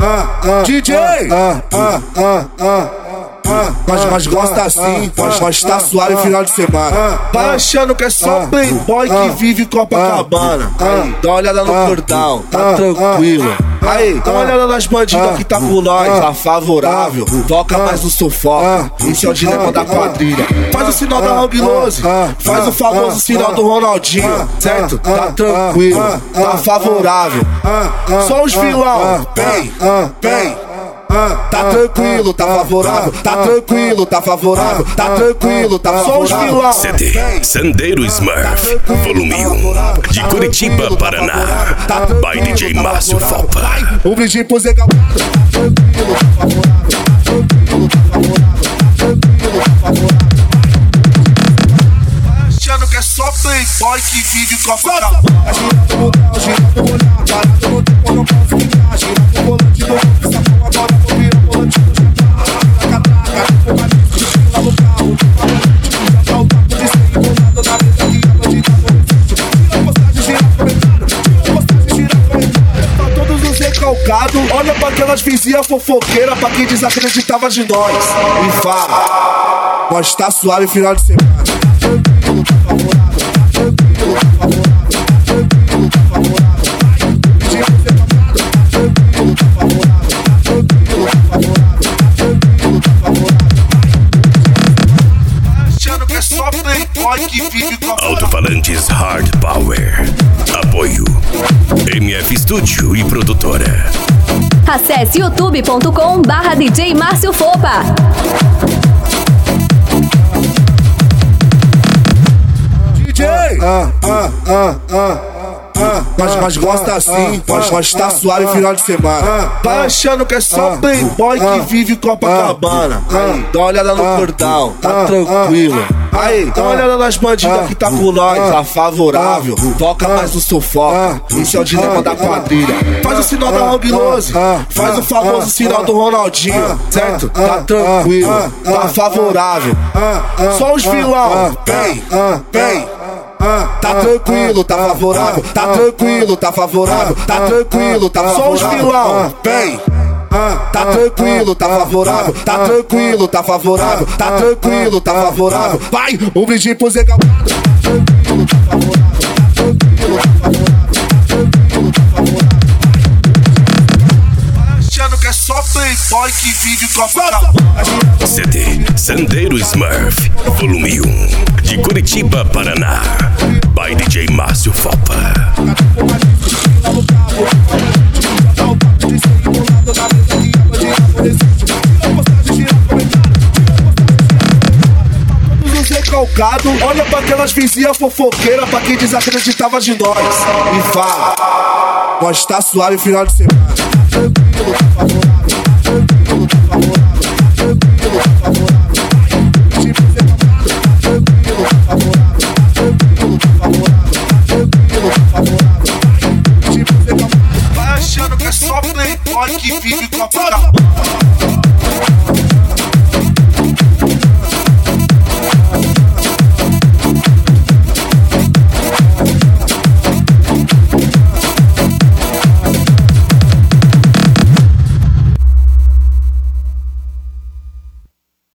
DJ! Mas gosta assim, mas tá suave final de semana. Vai achando que é só playboy que vive Copacabana. Aí, dá uma olhada no cordão, tá tranquilo. Aí, dá uma olhada nas bandidas que tá com nós, tá favorável. Toca mais no sufoco, esse é o dilema da quadrilha. Faz o sinal da Hang Lose, faz o famoso sinal do Ronaldinho, certo? Tá tranquilo, tá favorável. Só os vilão, vem. Tá tranquilo, tá favorável. Tá tranquilo, tá favorável. Tá tranquilo, tá só os vilão. CD Sandeiro Smurf, volume 1, de Curitiba, Paraná, by DJ Márcio Fopa. Um brinde pro Zé Galvão. Tranquilo, tá favorável. Tranquilo, tá favorável. Tranquilo, tá favorável. Achando que é só playboy que vive Copacabana. Gira pro olhar, parado no tempo, não posso ficar. Gira pro volante do essa porra agora vou virar volante do jantar. Catraca, focalista, lá no carro. Já tá o papo de ser enrolado na mesa que a bandida não existe. Tira a postagem, gira comentário. Tira a postagem, gira comentário. Tá todos os recalcados. Olha pra aquelas vizinhas fofoqueiras, pra quem desacreditava de nós. E fala, nós tá suave final de semana. Tranquilo, tá favorável. Tranquilo, tá favorável. Tranquilo, tá favorável. Pedi pra ser passado. Tranquilo, tá favorável. Tranquilo, tá favorável. Tranquilo, tá favorável. Achando que é só playboy que vive com a Alto-falantes Hard Power. Apoio MF Studio e Produtora. Acesse youtube.com/DJ Márcio Fopa. Mas gosta assim, mas tá suave final de semana. Vai achando que é só playboy que vive Copacabana. Aí, dá uma olhada no cordão, tá tranquilo. Aí, dá uma olhada nas bandidas que tá com nós, tá favorável. Toca mais no sufoco, esse é o dilema da quadrilha. Faz o sinal da Hang Lose, faz o famoso sinal do Ronaldinho, certo? Tá tranquilo, tá favorável. Só os vilão, vem. Tá tranquilo, tá favorável. Tá tranquilo, tá favorável. Tá tranquilo, tá só os vilão. Vem. Tá tranquilo, tá favorável. Tá tranquilo, tá favorável. Tá tranquilo, tá favorável. Vai, um brinde pro Zé Galvão. Tranquilo, tá favorável. Tranquilo, tá favorável. Tranquilo, tá favorável. Achando que é só playboy que vive Copacabana. CD Sandeiro Smurf, volume 1, de Curitiba, Paraná, by DJ Márcio Fopa. Olha pra aquelas vizinhas fofoqueiras, pra quem desacreditava de nós. E fala, nós tá suave final de semana. Tranquilo, tá favorável. Tranquilo, tá favorável. Tranquilo, tá favorável. Pedi pra ser passado. Tranquilo, tá favorável. Tranquilo, tá favorável. Tranquilo, tá favorável. Pedi pra ser passado. Vai achando que é só playboy que vive com a